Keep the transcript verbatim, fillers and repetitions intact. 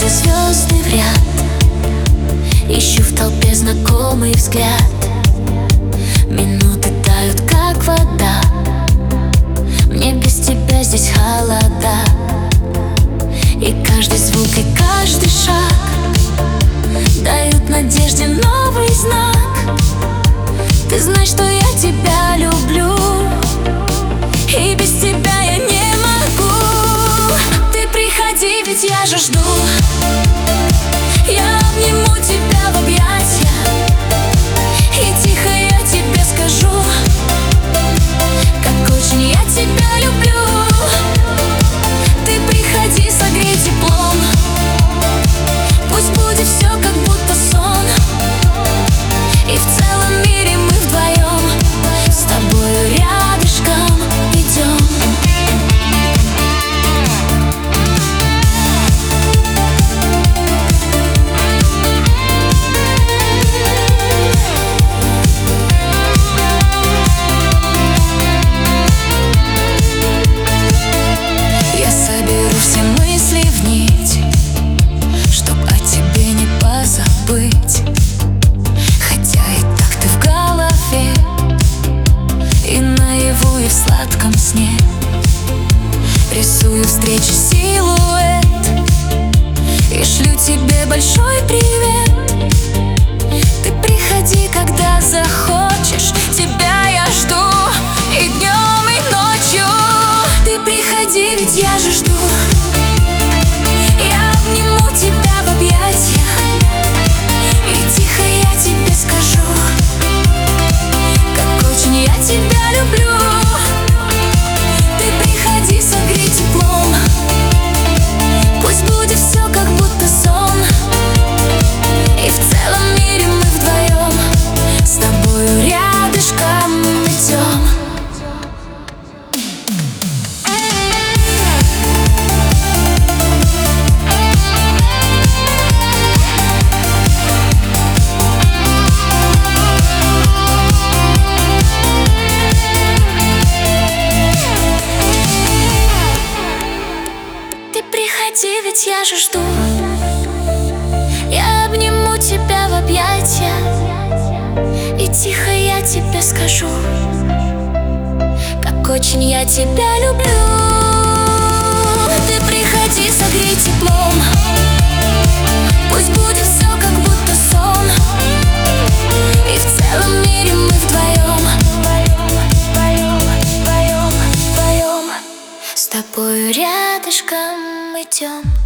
все звезды в ряд, ищу в толпе знакомый взгляд. Минуты тают, как вода, мне без тебя здесь холода. И каждый звук, и каждый шаг дают надежде новый знак. Ты знаешь, что я тебя люблю, и без тебя я не могу. Ты приходи, ведь я же жду. Я обниму тебя в объятья, и тихо я тебе скажу, как очень я тебя люблю. Ты приходи, согрей теплом, пусть будет все как будто сон. И в целом мире мы вдвоем с тобою рядышком идем. Я соберу все мысли в нить, чтоб о тебе не позабыть. Хотя и так ты в голове, и наяву, и в сладком сне. Рисую встречи силуэт и шлю тебе большой привет. Ты приходи, когда захочешь, тебя я жду и днем, и ночью. Ты приходи, ведь я же жду. Я обниму тебя в объятья, и тихо я тебе скажу, как очень я тебя люблю. Ты приходи, согрей теплом, пусть будет все как будто сон. И в целом мире мы вдвоем с тобою рядышком идем. Приходи, ведь я же жду. Я обниму тебя в объятья, и тихо я тебе скажу, как очень я тебя люблю. Ты приходи, согрей теплом, пусть будет все как будто сон. И в целом мире мы вдвоем, вдвоем, вдвоем, вдвоем с тобою рядышком идем.